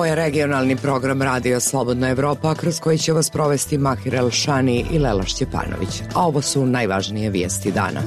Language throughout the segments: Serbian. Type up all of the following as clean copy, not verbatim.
je regionalni program Radio Slobodna Evropa, kroz koji će vas provesti Mahir Elšani i Lela Šćepanović. A ovo su najvažnije vijesti dana.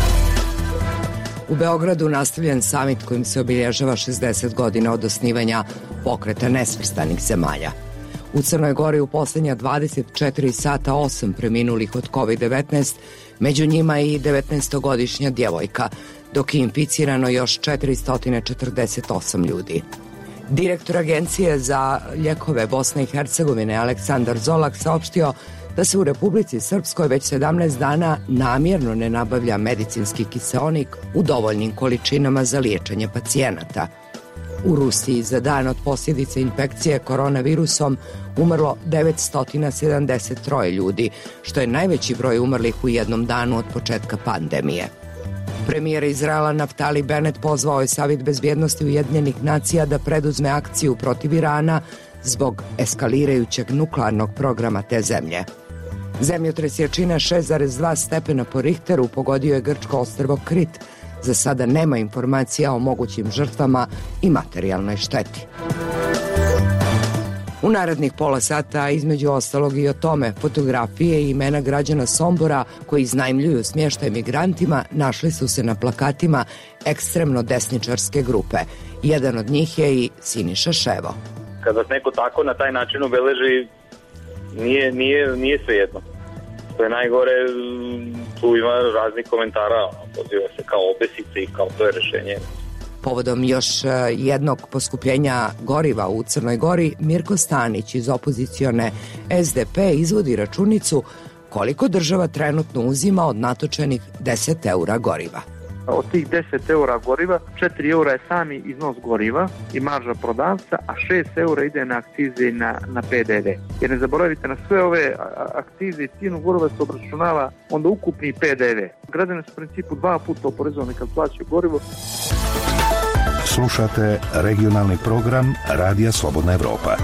U Beogradu nastavljen samit kojim se obilježava 60 godina od osnivanja Pokreta nesvrstanih zemalja. U Crnoj Gori u posljednja 24 sata 8 preminulih od COVID-19, među njima i 19-godišnja djevojka, dok je inficirano još 448 ljudi. Direktor Agencije za lijekove Bosne i Hercegovine Aleksandar Zolak saopštio da se u Republici Srpskoj već 17 dana namjerno ne nabavlja medicinski kiseonik u dovoljnim količinama za liječenje pacijenata. U Rusiji za dan od posljedice infekcije koronavirusom umrlo 973 ljudi, što je najveći broj umrlih u jednom danu od početka pandemije. Premijer Izraela Naftali Bennett pozvao je Savet bezbjednosti Ujedinjenih nacija da preduzme akciju protiv Irana zbog eskalirajućeg nuklearnog programa te zemlje. Zemljotres jačine 6,2 stepena po Richteru pogodio je grčko ostrvo Krit. Za sada nema informacija o mogućim žrtvama i materijalnoj šteti. U narednih pola sata, između ostalog i o tome, fotografije i imena građana Sombora koji iznajmljuju smještaj migrantima našli su se na plakatima ekstremno desničarske grupe. Jedan od njih je i Siniša Ševo. Kada vas neko tako na taj način obeleži, nije svejedno. To je najgore, tu ima raznih komentara, poziva se kao obesice i kao to je rešenje. Povodom još jednog poskupljenja goriva u Crnoj Gori, Mirko Stanić iz opozicione SDP izvodi računicu koliko država trenutno uzima od natočenih 10 eura goriva. Od tih 10 eura goriva, 4 eura je sami iznos goriva i marža prodavca, a 6 eura ide na akcize i na PDV. Jer ne zaboravite, na sve ove akcize i cijenu goriva se obračunava onda ukupni PDV. Građani su u principu 2 puta oporezovani kad plaćaju gorivo. Slušate regionalni program Radija Slobodna Evropa.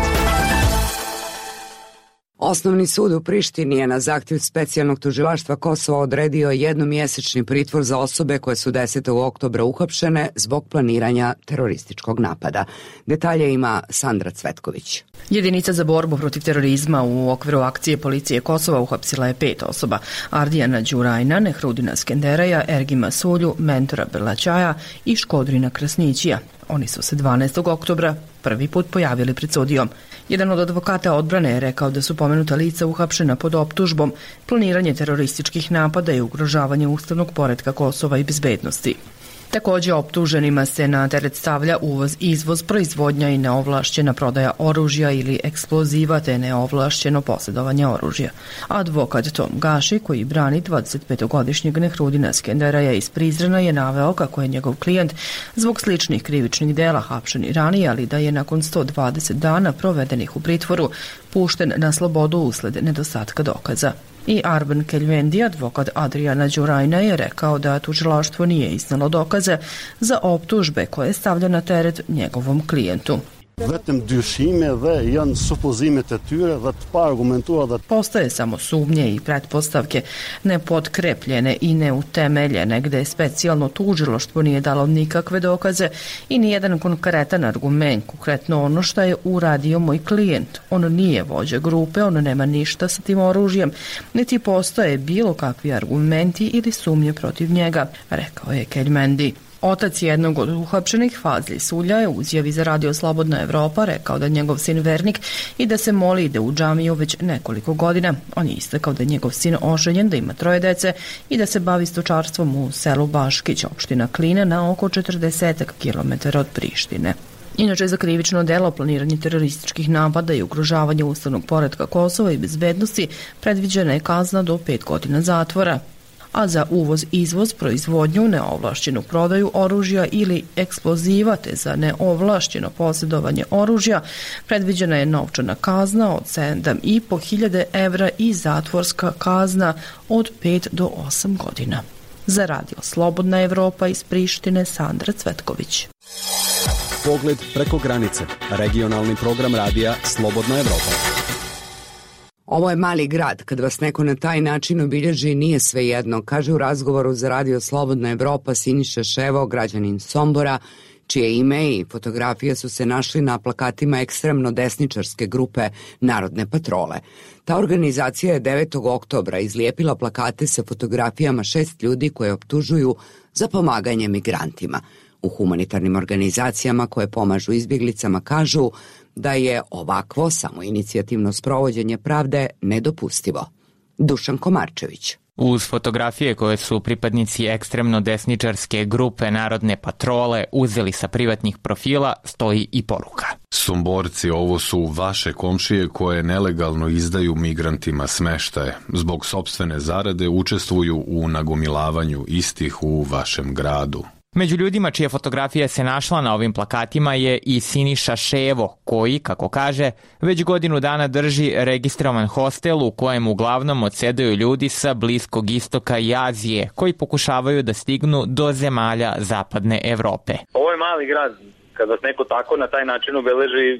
Osnovni sud u Prištini je na zahtjev specijalnog tužilaštva Kosova odredio jednomjesečni pritvor za osobe koje su 10. oktobra uhapšene zbog planiranja terorističkog napada. Detalje ima Sandra Cvetković. Jedinica za borbu protiv terorizma u okviru akcije policije Kosova uhapsila je 5 osoba. Ardijana Đurajna, Nehrudina Skenderaja, Ergima Sulju, Mentora Berlaćaja i Škodrina Krasnićija. Oni su se 12. oktobra prvi put pojavili pred sudijom. Jedan od advokata odbrane je rekao da su pomenuta lica uhapšena pod optužbom planiranje terorističkih napada i ugrožavanje ustavnog poretka Kosova i bezbednosti. Također optuženima se na teret stavlja uvoz, izvoz, proizvodnja i neovlašćena prodaja oružja ili eksploziva te neovlašćeno posjedovanje oružja. Advokat Tom Gaši, koji brani 25-godišnjeg Nehrudina Skenderaja iz Prizrena, je naveo kako je njegov klijent zbog sličnih krivičnih dela hapšen i ranije, ali da je nakon 120 dana provedenih u pritvoru pušten na slobodu usled nedostatka dokaza. I Arben Keljvendi, advokat Adriana Đurajna, je rekao da tužilaštvo nije iznalo dokaze za optužbe koje stavlja na teret njegovom klijentu. Postoje samo sumnje i pretpostavke nepotkrepljene i neutemeljene, gde specijalno tužilaštvo nije dalo nikakve dokaze i nijedan konkretan argument, konkretno ono što je uradio moj klijent. On nije vođa grupe, on nema ništa sa tim oružjem, niti postoje bilo kakvi argumenti ili sumnje protiv njega, rekao je Keljmendi. Otac jednog od uhapšenih, Fazli Sulja, je u izjavi za Radio Slobodna Evropa rekao da njegov sin vernik i da se moli ide u džamiju već nekoliko godina. On je istakao da je njegov sin oženjen, da ima 3 dece i da se bavi stočarstvom u selu Baškić, opština Kline, na oko 40 km od Prištine. Inače, za krivično delo planiranje terorističkih napada i ugrožavanje ustavnog poretka Kosova i bezbednosti predviđena je kazna do 5 godina zatvora. A za uvoz, izvoz, proizvodnju, neovlašćenu prodaju oružja ili eksploziva te za neovlašćeno posjedovanje oružja predviđena je novčana kazna od 7.500 evra i zatvorska kazna od 5 do 8 godina. Za Radio Slobodna Evropa iz Prištine, Sandra Cvetković. Pogled preko granice. Regionalni program radija Slobodna Evropa. Ovo je mali grad, kad vas neko na taj način obilježi nije svejedno, kaže u razgovoru za Radio Slobodna Evropa Siniša Ševo, građanin Sombora, čije ime i fotografije su se našli na plakatima ekstremno desničarske grupe Narodne patrole. Ta organizacija je 9. oktobra izlijepila plakate sa fotografijama 6 ljudi koje optužuju za pomaganje migrantima. U humanitarnim organizacijama koje pomažu izbjeglicama kažu da je ovakvo samoinicijativno sprovođenje pravde nedopustivo. Dušan Komarčević. Uz fotografije koje su pripadnici ekstremno desničarske grupe Narodne patrole uzeli sa privatnih profila stoji i poruka. Somborci, ovo su vaše komšije koje nelegalno izdaju migrantima smeštaje. Zbog sopstvene zarade učestvuju u nagomilavanju istih u vašem gradu. Među ljudima čija fotografija se našla na ovim plakatima je i Siniša Ševo, koji, kako kaže, već godinu dana drži registrovan hostel u kojem uglavnom odsedaju ljudi sa Bliskog istoka i Azije, koji pokušavaju da stignu do zemalja zapadne Evrope. Ovo je mali grad. Kad vas neko tako na taj način obeleži,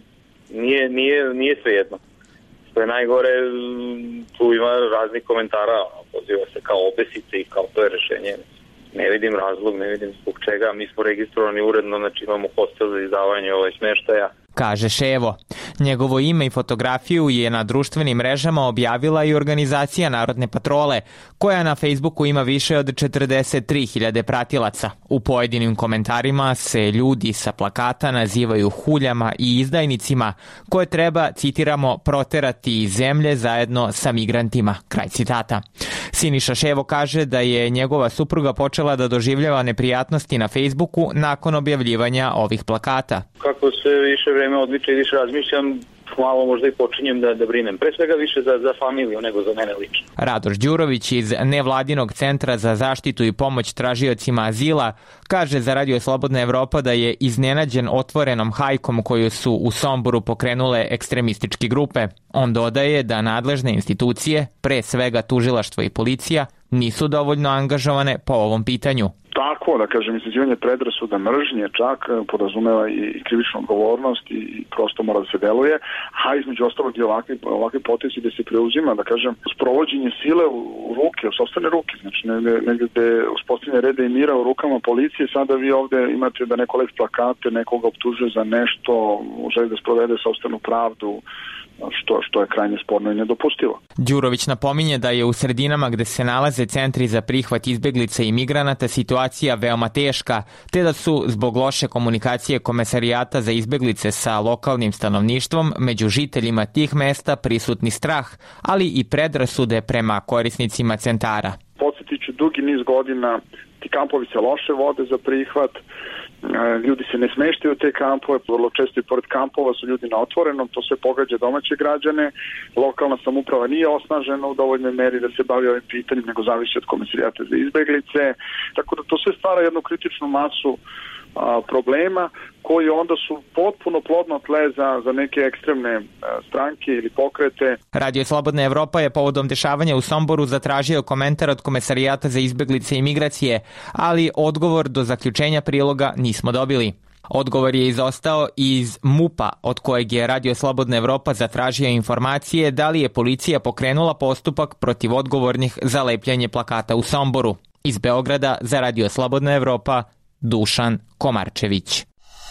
nije svejedno. Što je najgore, tu ima raznih komentara, poziva se kao obesice i kao to je rešenje. Ne vidim razlog, ne vidim zbog čega. Mi smo registrovani uredno, znači imamo hostel za izdavanje smeštaja. Kaže Ševo. Njegovo ime i fotografiju je na društvenim mrežama objavila i organizacija Narodne patrole, koja na Facebooku ima više od 43.000 pratilaca. U pojedinim komentarima se ljudi sa plakata nazivaju huljama i izdajnicima, koje treba, citiramo, proterati iz zemlje zajedno sa migrantima. Kraj citata. Siniša Ševo kaže da je njegova supruga počela da doživljava neprijatnosti na Facebooku nakon objavljivanja ovih plakata. Kako se više vreme odmiče i više razmišljam, malo možda i počinjem da brinem. Pre svega više za familiju nego za mene lično. Radoš Đurović iz Nevladinog centra za zaštitu i pomoć tražiocima azila kaže za Radio Slobodna Evropa da je iznenađen otvorenom hajkom koju su u Somboru pokrenule ekstremističke grupe. On dodaje da nadležne institucije, pre svega tužilaštvo i policija, nisu dovoljno angažovane po ovom pitanju. Takvo, da kažem, izazivanje predrasuda, mržnje čak podrazumeva i krivičnu odgovornost i prosto mora da se deluje, a između ostalog i ovakve potezi da se preuzima, da kažem, sprovođenje sile u ruke, u sopstvene ruke, znači negde uspostavljanje reda i mira u rukama policije, sada vi ovde imate da neko lepi plakate, nekoga optužuje za nešto, želi da sprovede sopstvenu pravdu, što je krajnje sporno i nedopustivo. Đurović napominje da je u sredinama gde se nalaze centri za prihvat izbeglica i migranata situacija veoma teška, te da su zbog loše komunikacije Komesarijata za izbeglice sa lokalnim stanovništvom među žiteljima tih mesta prisutni strah, ali i predrasude prema korisnicima centara. Podsjetiću, dugi niz godina ti kampovi se loše vode za prihvat, ljudi se ne smeštaju u te kampove, vrlo često i pored kampova su ljudi na otvorenom, to sve pogađa domaće građane, lokalna samouprava nije osnažena u dovoljnoj meri da se bavi ovim pitanjem, nego zavisi od Komesarijata za izbeglice, tako da to sve stvara jednu kritičnu masu problema koji onda su potpuno plodno tle za neke ekstremne stranke ili pokrete. Radio Slobodna Evropa je povodom dešavanja u Somboru zatražio komentar od Komesarijata za izbeglice i migracije, ali odgovor do zaključenja priloga nismo dobili. Odgovor je izostao iz MUP-a, od kojeg je Radio Slobodna Evropa zatražio informacije da li je policija pokrenula postupak protiv odgovornih za lepljenje plakata u Somboru. Iz Beograda za Radio Slobodna Evropa, Dušan Komarčević.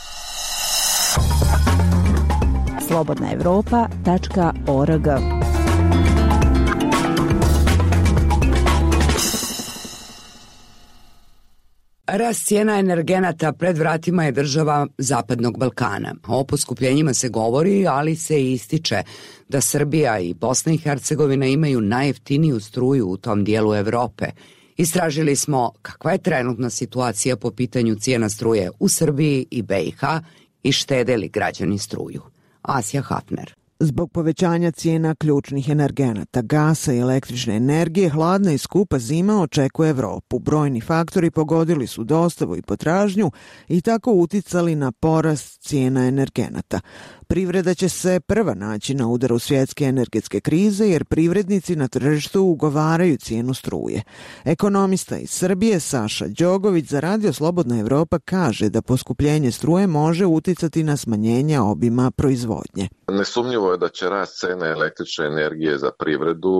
slobodnaevropa.org. Rast cijena energenata pred vratima je država Zapadnog Balkana. O poskupljenjima se govori, ali se i ističe da Srbija i Bosna i Hercegovina imaju najjeftiniju struju u tom dijelu Evrope. Istražili smo kakva je trenutna situacija po pitanju cijena struje u Srbiji i BiH i štede li građani struju. Asja Hafner. Zbog povećanja cijena ključnih energenata, gasa i električne energije, hladna i skupa zima očekuje Evropu. Brojni faktori pogodili su dostavu i potražnju i tako uticali na porast cijena energenata. Privreda će se prva naći na udaru svjetske energetske krize jer privrednici na tržištu ugovaraju cijenu struje. Ekonomista iz Srbije Saša Đogović za Radio Slobodna Evropa kaže da poskupljenje struje može uticati na smanjenje obima proizvodnje. Nesumnjivo je da će rast cene električne energije za privredu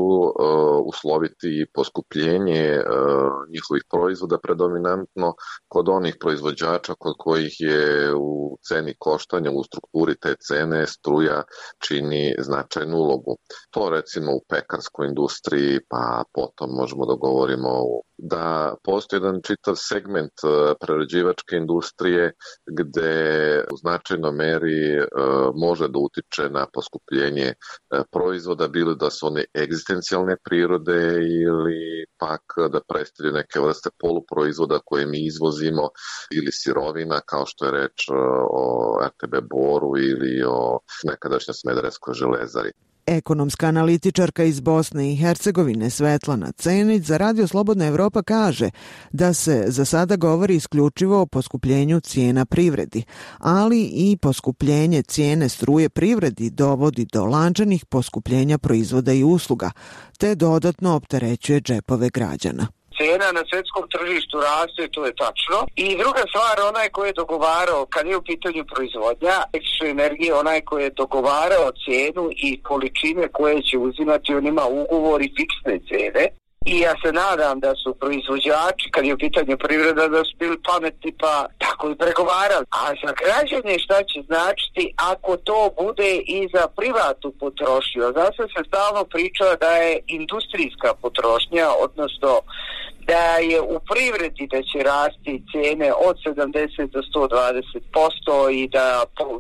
usloviti poskupljenje njihovih proizvoda predominantno kod onih proizvođača kod kojih je u ceni koštanja u strukturi te cene struja čini značajnu ulogu. To recimo u pekarskoj industriji, pa potom možemo da govorimo da postoji jedan čitav segment prerađivačke industrije gde u značajnoj meri može da utiče na poskupljenje proizvoda, bilo da su one egzistencijalne prirode ili pak da predstavljaju neke vrste poluproizvoda koje mi izvozimo ili sirovina kao što je reč o RTB Boru ili o nekadašnjoj Smederevskoj železari. Ekonomska analitičarka iz Bosne i Hercegovine Svetlana Cenić za Radio Slobodna Evropa kaže da se za sada govori isključivo o poskupljenju cijena privredi, ali i poskupljenje cijene struje privredi dovodi do lančanih poskupljenja proizvoda i usluga, te dodatno opterećuje džepove građana. Cena na svjetskom tržištu raste, to je tačno. I druga stvar, onaj koji je dogovarao, kad je u pitanju proizvodnja električne energije, onaj koji je dogovarao cijenu i količine koje će uzimati, on ima ugovor i fiksne cene. I ja se nadam da su proizvođači, kad je u pitanju privreda, da su bili pametni pa tako i pregovarali. A za građane šta će značiti ako to bude i za privatnu potrošnju? Zato se stalno priča da je industrijska potrošnja, odnosno da je u privredi da će rasti cijene od 70 do 120% i da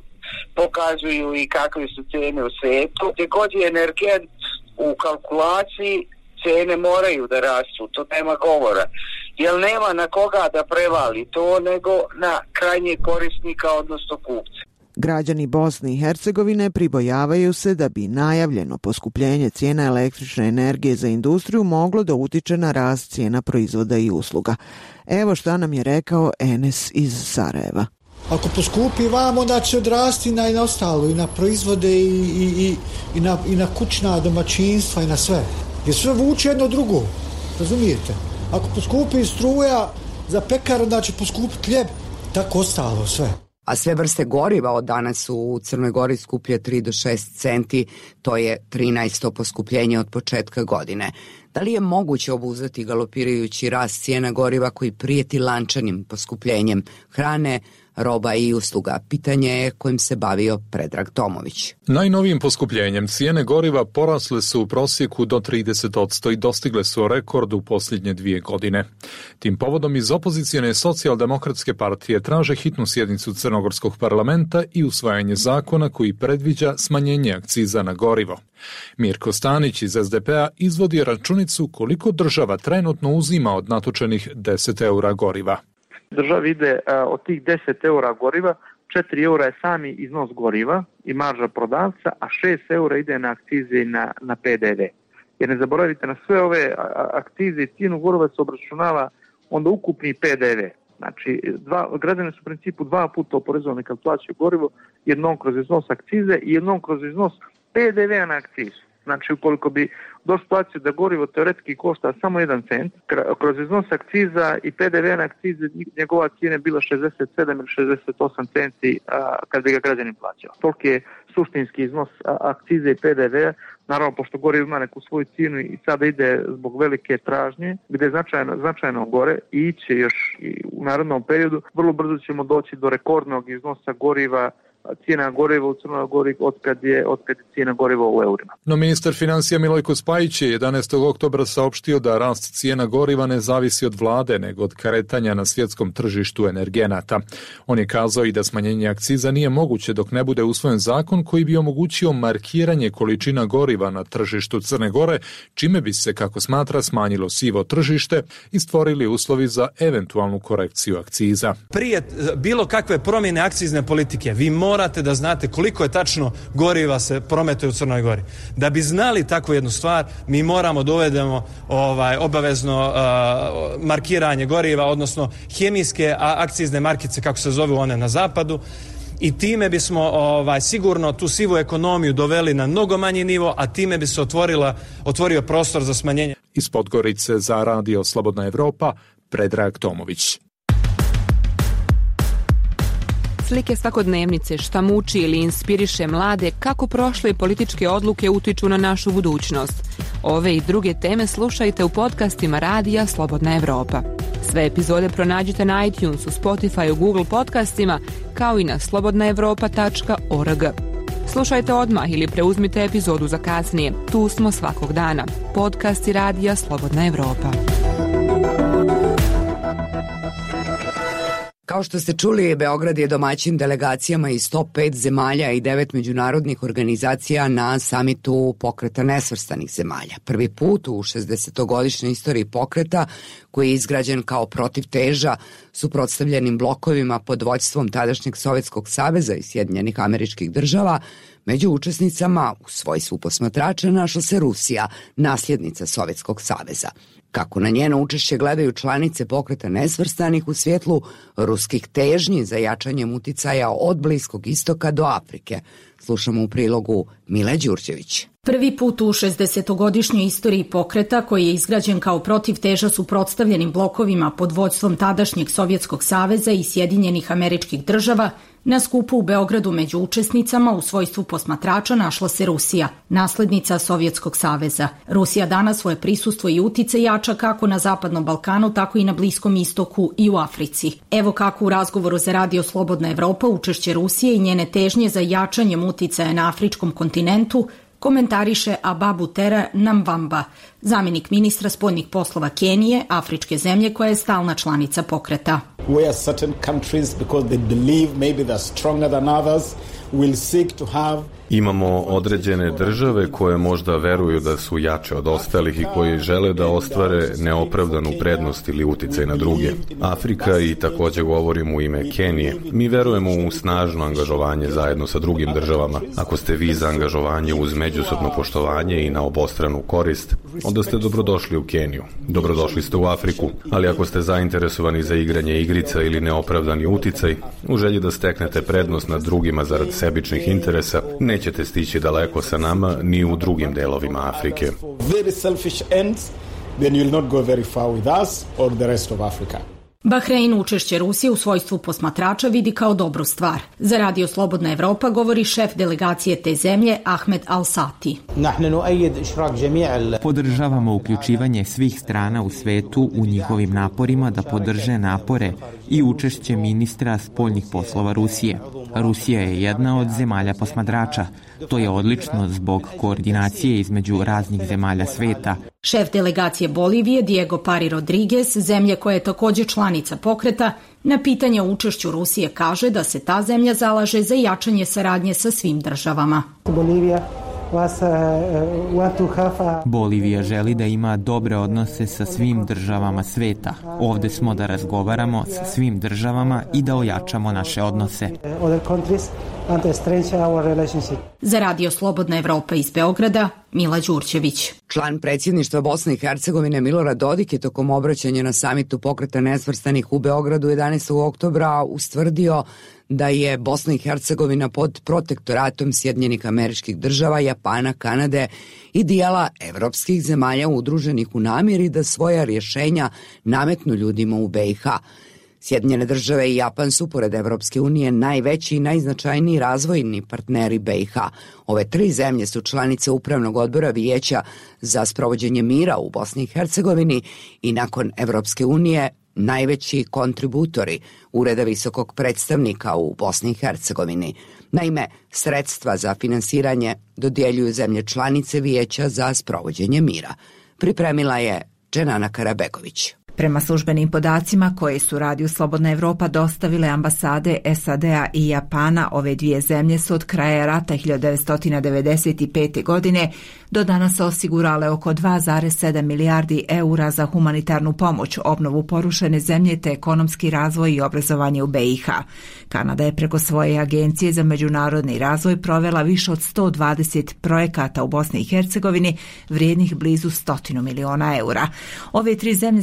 pokazuju i kakve su cijene u svijetu. Gdje god je energent u kalkulaciji, cijene moraju da rastu, to nema govora. Jer nema na koga da prevali to nego na krajnjeg korisnika, odnosno kupca. Građani Bosne i Hercegovine pribojavaju se da bi najavljeno poskupljenje cijena električne energije za industriju moglo da utiče na rast cijena proizvoda i usluga. Evo šta nam je rekao Enes iz Sarajeva. Ako poskupi vam, onda će odrasti na ostalo, i na proizvode i na kućna domaćinstva i na sve. Jer sve vuče jedno drugo, razumijete? Ako poskupi struja za pekar, onda će poskupiti hljeb, tako ostalo sve. A sve vrste goriva od danas su u Crnoj Gori skuplje 3 do 6 centi, to je 13. poskupljenje od početka godine. Da li je moguće obuzdati galopirajući rast cijena goriva koji prijeti lančanim poskupljenjem hrane, roba i usluga? Pitanje je kojim se bavio Predrag Tomović. Najnovijim poskupljenjem cijene goriva porasle su u prosjeku do 30% i dostigle su rekord u posljednje 2 godine. Tim povodom iz opozicijone Socijaldemokratske partije traže hitnu sjednicu Crnogorskog parlamenta i usvajanje zakona koji predviđa smanjenje akciza na gorivo. Mirko Stanić iz SDP-a izvodi računicu koliko država trenutno uzima od natočenih 10 eura goriva. Država ide od tih 10 eura goriva, 4 eura je sami iznos goriva i marža prodavca, a 6 eura ide na akcize i na PDV. Jer ne zaboravite, na sve ove akcize i cijenu goriva se obračunava onda ukupni PDV. Znači, građani su u principu 2 puta oporezovani kad plaćaju gorivo, jednom kroz iznos akcize i jednom kroz iznos PDV-a na akcizu. Znači, ukoliko bi došli situaciju da gorivo teoretski košta samo 1 cent, kroz iznos akciza i PDV na akcize njegova cijena je bila 67 ili 68 centi kad bi ga građanin plaćao. Toliki je suštinski iznos akcize i PDV-a, naravno pošto gorivo ima neku svoju cijenu i sada ide zbog velike tražnje, gdje je značajno gore i iće još i u narednom periodu. Vrlo brzo ćemo doći do rekordnog iznosa goriva, cijena goriva u Crnoj Gori otkad je cijena goriva u eurima. No ministar financija Milojko Spajić je 11. oktobra saopštio da rast cijena goriva ne zavisi od vlade, nego od kretanja na svjetskom tržištu energenata. On je kazao i da smanjenje akciza nije moguće dok ne bude usvojen zakon koji bi omogućio markiranje količina goriva na tržištu Crne Gore, čime bi se, kako smatra, smanjilo sivo tržište i stvorili uslovi za eventualnu korekciju akciza. Prije bilo kakve promjene akcizne politike, vi morate da znate koliko je tačno goriva se prometuje u Crnoj Gori. Da bi znali takvu jednu stvar, mi moramo da uvedemo obavezno markiranje goriva, odnosno hemijske akcizne markice, kako se zovu one na zapadu, i time bismo sigurno tu sivu ekonomiju doveli na mnogo manji nivo, a time bi se otvorio prostor za smanjenje. Iz Podgorice za Radio Slobodna Evropa, Predrag Tomović. Slike svakodnevnice, šta muči ili inspiriše mlade, kako prošle političke odluke utiču na našu budućnost. Ove i druge teme slušajte u podcastima Radija Slobodna Evropa. Sve epizode pronađite na iTunesu, Spotify, Google podcastima, kao i na slobodnaevropa.org. Slušajte odmah ili preuzmite epizodu za kasnije. Tu smo svakog dana. Podcasti Radija Slobodna Evropa. Kao što ste čuli, Beograd je domaćin delegacijama iz top 5 zemalja i 9 međunarodnih organizacija na samitu Pokreta nesvrstanih zemalja. Prvi put u 60-godišnjoj istoriji pokreta, koji je izgrađen kao protivteža suprotstavljenim blokovima pod vođstvom tadašnjeg Sovjetskog saveza i Sjedinjenih Američkih Država, među učesnicama u svojstvu posmatrača našla se Rusija, nasljednica Sovjetskog saveza. Kako na njeno učešće gledaju članice Pokreta nesvrstanih u svjetlu ruskih težnji za jačanjem uticaja od Bliskog istoka do Afrike? Slušamo u prilogu Mile Đurđević. Prvi put u 60-godišnjoj istoriji pokreta, koji je izgrađen kao protivteža suprotstavljenim blokovima pod vođstvom tadašnjeg Sovjetskog saveza i Sjedinjenih Američkih Država, na skupu u Beogradu među učesnicama u svojstvu posmatrača našla se Rusija, naslednica Sovjetskog saveza. Rusija danas svoje prisustvo i utice jača kako na Zapadnom Balkanu, tako i na Bliskom istoku i u Africi. Evo kako u razgovoru za Radio Slobodna Evropa učešće Rusije i njene težnje za jačanjem uticaja na afričkom kontinentu komentariše Ababutera Namvamba, zamjenik ministra spoljnih poslova Kenije, afričke zemlje koja je stalna članica pokreta. Where certain countries, because they believe maybe they're stronger than others, will seek to have. Imamo određene države koje možda veruju da su jače od ostalih i koji žele da ostvare neopravdanu prednost ili uticaj na druge. Afrika, i također govorim u ime Kenije, mi verujemo u snažno angažovanje zajedno sa drugim državama. Ako ste vi za angažovanje uz međusobno poštovanje i na obostranu korist, onda ste dobrodošli u Keniju. Dobrodošli ste u Afriku, ali ako ste zainteresovani za igranje igrica ili neopravdani uticaj, u želji da steknete prednost nad drugima zarad sebičnih interesa, nećete stići daleko sa nama ni u drugim delovima Afrike. Bahrein učešće Rusije u svojstvu posmatrača vidi kao dobru stvar. Za Radio Slobodna Evropa govori šef delegacije te zemlje Ahmed Al-Sati. Podržavamo uključivanje svih strana u svetu u njihovim naporima da podrže napore i učešće ministra spoljnih poslova Rusije. Rusija je jedna od zemalja posmatrača. To je odlično zbog koordinacije između raznih zemalja sveta. Šef delegacije Bolivije Diego Pari Rodriguez, zemlje koja je također članica pokreta, na pitanje o učešću Rusije kaže da se ta zemlja zalaže za jačanje saradnje sa svim državama. Bolivija želi da ima dobre odnose sa svim državama sveta. Ovde smo da razgovaramo sa svim državama i da ojačamo naše odnose. Za Radio Slobodna Evropa iz Beograda, Mila Đurđević. Član predsjedništva Bosne i Hercegovine Milorad Dodik je tokom obraćanja na samitu Pokreta nesvrstanih u Beogradu 11. oktobra ustvrdio da je Bosna i Hercegovina pod protektoratom Sjedinjenih Američkih Država, Japana, Kanade i dijela evropskih zemalja udruženih u namjeri da svoja rješenja nametnu ljudima u BiH. Sjedinjene Države i Japan su, pored Evropske unije, najveći i najznačajniji razvojni partneri BiH. Ove tri zemlje su članice Upravnog odbora Vijeća za sprovođenje mira u Bosni i Hercegovini i nakon Evropske unije najveći kontributori Ureda visokog predstavnika u Bosni i Hercegovini. Naime, sredstva za finansiranje dodjeljuju zemlje članice Vijeća za sprovođenje mira. Pripremila je Dženana Karabegović. Prema službenim podacima koje su Radio Slobodna Evropa dostavile ambasade SAD-a i Japana, ove dvije zemlje su od kraja rata 1995. godine do danas osigurale oko 2,7 milijardi eura za humanitarnu pomoć, obnovu porušene zemlje te ekonomski razvoj i obrazovanje u BiH. Kanada je preko svoje agencije za međunarodni razvoj provela više od 120 projekata u Bosni i Hercegovini vrijednih blizu 100 miliona eura. Ove tri zemlje su članice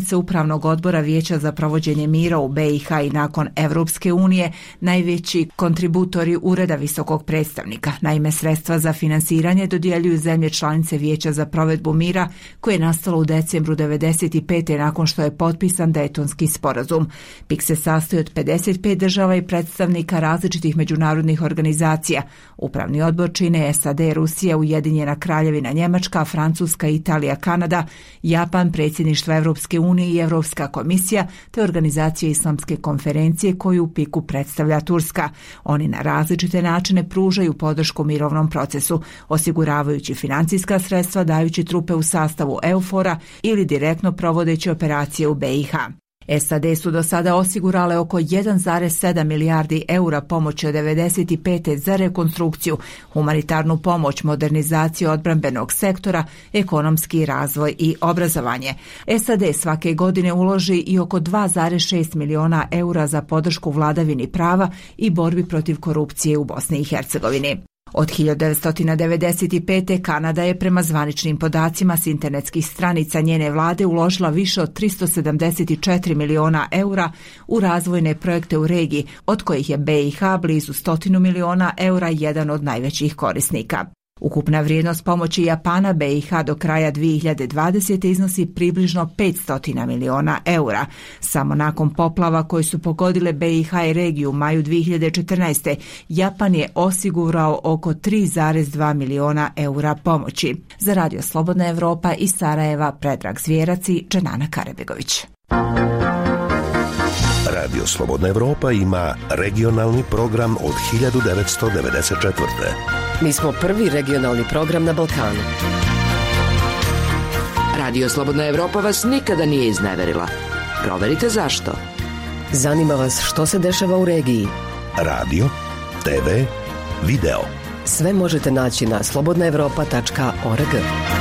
članice Upravnog odbora Vijeća za provođenje mira u BiH i nakon Evropske unije najveći kontributori Ureda visokog predstavnika. Naime, sredstva za finansiranje dodjeljuju zemlje članice Vijeća za provedbu mira koje je nastalo u decembru 1995. nakon što je potpisan Daytonski sporazum. PIK se sastoji od 55 država i predstavnika različitih međunarodnih organizacija. Upravni odbor čine SAD, Rusija, Ujedinjena Kraljevina Njemačka, Francuska, Italija, Kanada, Japan, predsjedništvo Evropske unije i Evropska komisija, te organizacije Islamske konferencije koju u PIK-u predstavlja Turska. Oni na različite načine pružaju podršku mirovnom procesu, osiguravajući financijska sredstva, dajući trupe u sastavu EUFOR-a ili direktno provodeći operacije u BiH. SAD su do sada osigurale oko 1,7 milijardi eura pomoći od 1995. za rekonstrukciju, humanitarnu pomoć, modernizaciju odbrambenog sektora, ekonomski razvoj i obrazovanje. SAD svake godine uloži i oko 2,6 miliona eura za podršku vladavini prava i borbi protiv korupcije u Bosni i Hercegovini. Od 1995. Kanada je prema zvaničnim podacima s internetskih stranica njene vlade uložila više od 374 miliona eura u razvojne projekte u regiji, od kojih je BiH blizu 100 miliona eura jedan od najvećih korisnika. Ukupna vrijednost pomoći Japana BiH do kraja 2020. iznosi približno 500 miliona eura. Samo nakon poplava koji su pogodile BiH i regiju u maju 2014. Japan je osigurao oko 3,2 miliona eura pomoći. Za Radio Slobodna Evropa iz Sarajeva, Predrag Zvjerac i Dženana Karebegović. Radio Slobodna Evropa ima regionalni program od 1994. Mi smo prvi regionalni program na Balkanu. Radio Slobodna Evropa vas nikada nije izneverila. Proverite zašto. Zanima vas što se dešava u regiji. Radio, TV, video. Sve možete naći na slobodnaevropa.org.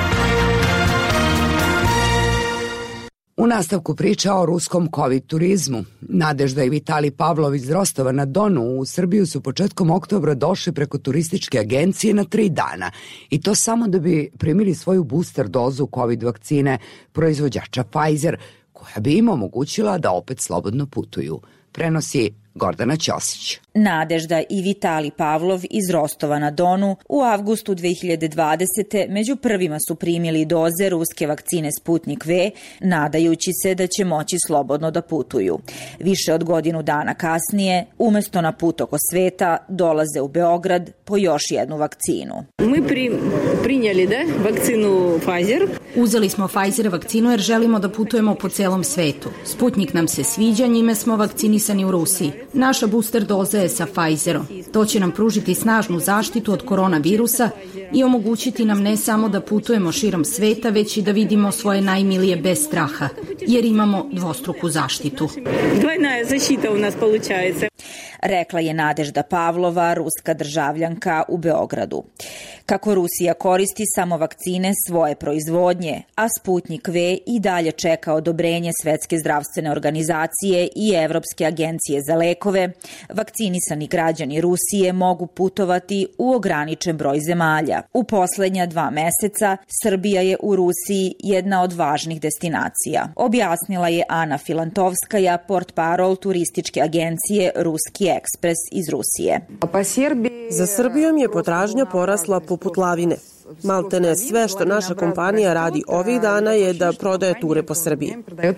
U nastavku priča o ruskom COVID turizmu. Nadežda i Vitalij Pavlov iz Rostova na Donu u Srbiju su početkom oktobra došli preko turističke agencije na 3 dana. I to samo da bi primili svoju booster dozu COVID vakcine proizvođača Pfizer, koja bi im omogućila da opet slobodno putuju. Prenosi Gordana Ćosić. Nadežda i Vitalij Pavlov iz Rostova na Donu u avgustu 2020. među prvima su primili doze ruske vakcine Sputnik V, nadajući se da će moći slobodno da putuju. Više od godinu dana kasnije, umesto na put oko sveta, dolaze u Beograd po još jednu vakcinu. Mi prinjeli vakcinu Pfizer. Uzeli smo Pfizer vakcinu jer želimo da putujemo po celom svetu. Sputnik nam se sviđa, njime smo vakcinisani u Rusiji. Naša booster doza je sa Pfizerom. To će nam pružiti snažnu zaštitu od koronavirusa i omogućiti nam ne samo da putujemo širom sveta, već i da vidimo svoje najmilije bez straha, jer imamo dvostruku zaštitu. Dvojna zaštita u nas получается. Rekla je Nadežda Pavlova, ruska državljanka u Beogradu. Kako Rusija koristi samo vakcine svoje proizvodnje, a Sputnik V i dalje čeka odobrenje Svetske zdravstvene organizacije i Evropske agencije za lekove, vakcinisani građani Rusije mogu putovati u ograničen broj zemalja. U poslednja 2 meseca Srbija je u Rusiji jedna od važnih destinacija, objasnila je Ana Filantovskaja, portparol turističke agencije Ruski ekspres iz Rusije. Za Srbijom je potražnja porasla poput lavine. Maltene sve što naša kompanija radi ovih dana je da prodaje ture po Srbiji.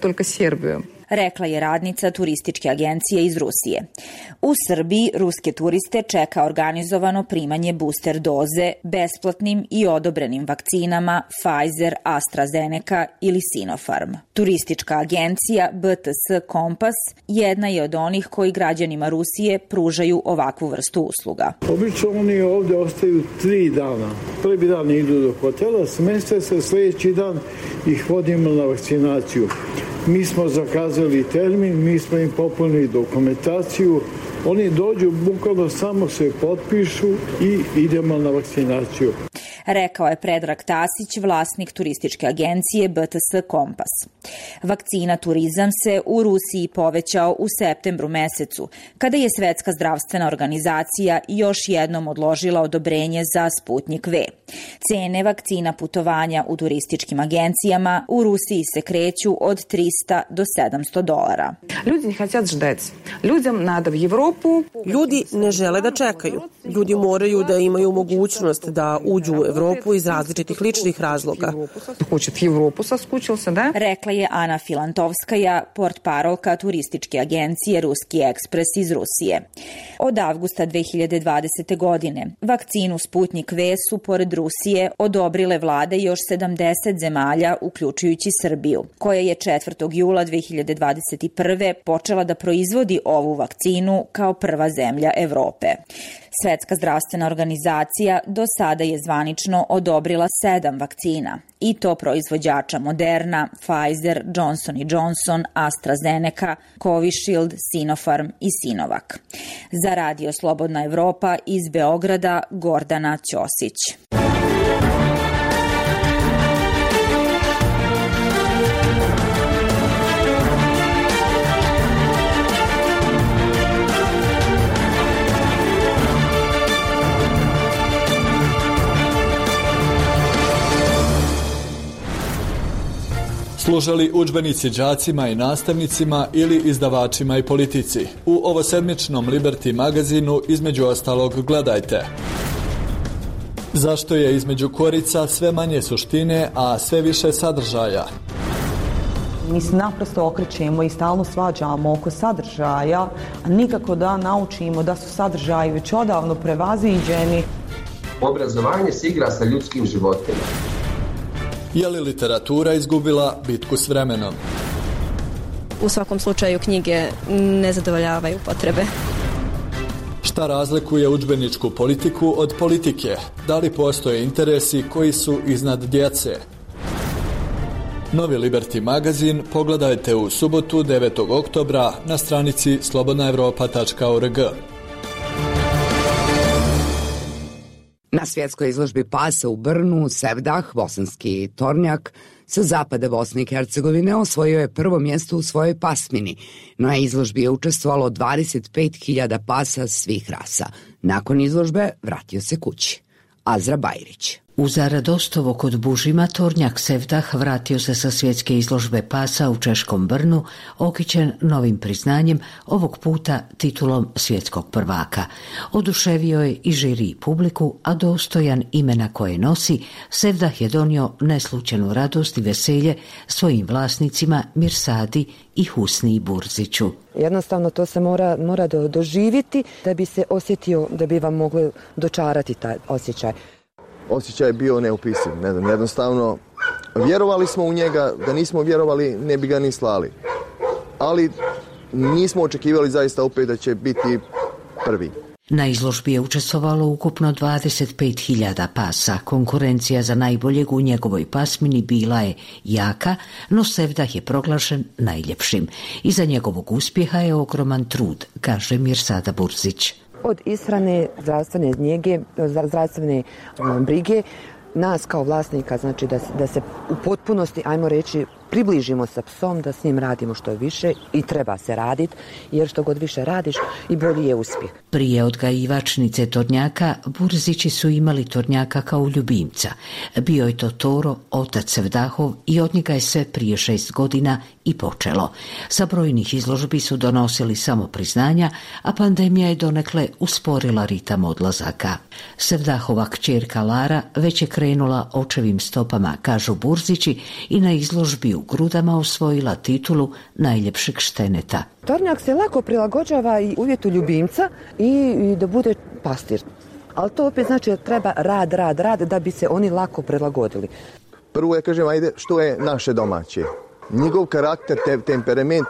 Rekla je radnica turističke agencije iz Rusije. U Srbiji ruske turiste čeka organizovano primanje booster doze besplatnim i odobrenim vakcinama Pfizer, AstraZeneca ili Sinopharm. Turistička agencija BTS Kompas jedna je od onih koji građanima Rusije pružaju ovakvu vrstu usluga. Obično oni ovde ostaju 3 dana. Prvi dan idu do hotela, smeste se, sljedeći dan ih vodimo na vakcinaciju. Mi smo zakazali termin, mi smo im popunili dokumentaciju, oni dođu, bukvalno samo se potpišu i idemo na vakcinaciju. rekao je Predrag Tasić, vlasnik turističke agencije BTS Kompas. Vakcina Turizam se u Rusiji povećao u septembru mesecu, kada je Svetska zdravstvena organizacija još jednom odložila odobrenje za Sputnik V. Cene vakcina putovanja u turističkim agencijama u Rusiji se kreću od $300 do $700. Ljudi ne žele da čekaju. Ljudi moraju da imaju mogućnost da uđu u Evropu iz različitih ličnih razloga. Rekla je Ana Filantovskaja, portparolka turističke agencije Ruski ekspres iz Rusije. Od avgusta 2020. godine vakcinu Sputnik V su pored Rusije odobrile vlade još 70 zemalja, uključujući Srbiju, koja je 4. jula 2021. počela da proizvodi ovu vakcinu kao prva zemlja Evrope. Svetska zdravstvena organizacija do sada je zvanično odobrila 7 vakcina, i to proizvođača Moderna, Pfizer, Johnson & Johnson, AstraZeneca, Covishield, Sinopharm i Sinovac. Za Radio Slobodna Evropa iz Beograda, Gordana Ćosić. Služali udžbenici đacima i nastavnicima ili izdavačima i politici. U ovosedmičnom Liberty magazinu između ostalog gledajte: zašto je između korica sve manje suštine, a sve više sadržaja? Mi se naprosto okrećemo i stalno svađamo oko sadržaja, a nikako da naučimo da su sadržaji već odavno prevaziđeni. Obrazovanje se igra sa ljudskim životima. Je li literatura izgubila bitku s vremenom? U svakom slučaju knjige ne zadovoljavaju potrebe. Šta razlikuje udžbeničku politiku od politike? Da li postoje interesi koji su iznad djece? Novi Liberty magazin pogledajte u subotu 9. oktobra na stranici slobodnaevropa.org. Na svjetskoj izložbi pasa u Brnu, Sevdah, bosanski tornjak, sa zapada Bosne i Hercegovine osvojio je prvo mjesto u svojoj pasmini. Na izložbi je učestvovalo 25.000 pasa svih rasa. Nakon izložbe vratio se kući. Azra Bajrić. U Zaradostovo kod Bužima tornjak Sevdah vratio se sa svjetske izložbe pasa u češkom Brnu, okićen novim priznanjem, ovog puta titulom svjetskog prvaka. Oduševio je i žiri i publiku, a dostojan imena koje nosi, Sevdah je donio neslučajnu radost i veselje svojim vlasnicima Mirsadi i Husni Burziću. Jednostavno to se mora doživjeti da bi se osjetio, da bi vam mogli dočarati taj osjećaj. Osjećaj je bio neopisiv, jednostavno vjerovali smo u njega, da nismo vjerovali ne bi ga ni slali. Ali nismo očekivali zaista opet da će biti prvi. Na izložbi je učestvovalo ukupno 25.000 pasa. Konkurencija za najboljeg u njegovoj pasmini bila je jaka, no Sevdah je proglašen najljepšim. Iza njegovog uspjeha je ogroman trud, kaže Mirsada Burzić. Od ishrane, zdravstvene njege, zdravstvene brige, nas kao vlasnika, znači da se u potpunosti, ajmo reći, približimo sa psom, da s njim radimo što više i treba se raditi, jer što god više radiš i bolji je uspjeh. Prije odgajivačnice tornjaka, Burzići su imali tornjaka kao ljubimca. Bio je to Toro, otac Sevdahov, i od njega je sve prije 6 godina i počelo. Sa brojnih izložbi su donosili samo priznanja, a pandemija je donekle usporila ritam odlazaka. Sevdahova kćerka Lara već je krenula očevim stopama, kažu Burzići, i na izložbi u Grudama osvojila titulu najljepšeg šteneta. Tornjak se lako prilagođava i uvjetu ljubimca i da bude pastir. Ali to opet znači da treba rad da bi se oni lako prilagodili. Prvo kažem, ajde, što je naše domaće? Njegov karakter, temperament,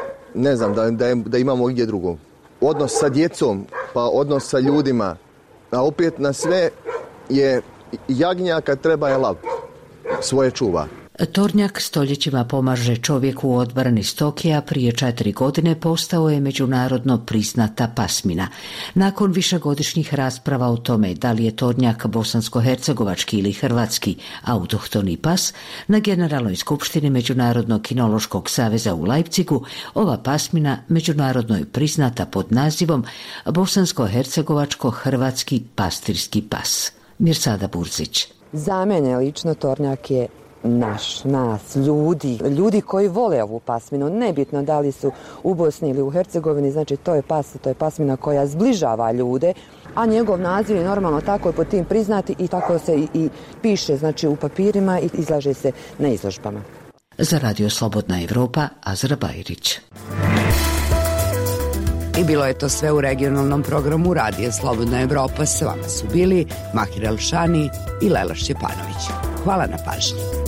ne znam, da imamo gdje drugo. Odnos sa djecom, pa odnos sa ljudima, a opet na sve je jagnjaka treba je lav, svoje čuva. Tornjak stoljećima pomaže čovjeku u odbrani stoke, a prije 4 godine postao je međunarodno priznata pasmina. Nakon višegodišnjih rasprava o tome da li je tornjak bosansko-hercegovački ili hrvatski autohtoni pas, na Generalnoj skupštini Međunarodnog kinološkog saveza u Leipzigu ova pasmina međunarodno je priznata pod nazivom bosansko-hercegovačko-hrvatski pastirski pas. Mirsada Burzić. Za mene lično tornjak je nas, ljudi koji vole ovu pasminu, nebitno da li su u Bosni ili u Hercegovini, znači to je pasmina koja zbližava ljude, a njegov naziv je normalno tako je pod tim priznati i tako se i piše, znači u papirima i izlaže se na izložbama. Za Radio Slobodna Evropa, Azra Bajrić. I bilo je to sve u regionalnom programu Radija Slobodna Evropa. S vama su bili Mahir Elšani i Lela Šćepanović. Hvala na pažnji.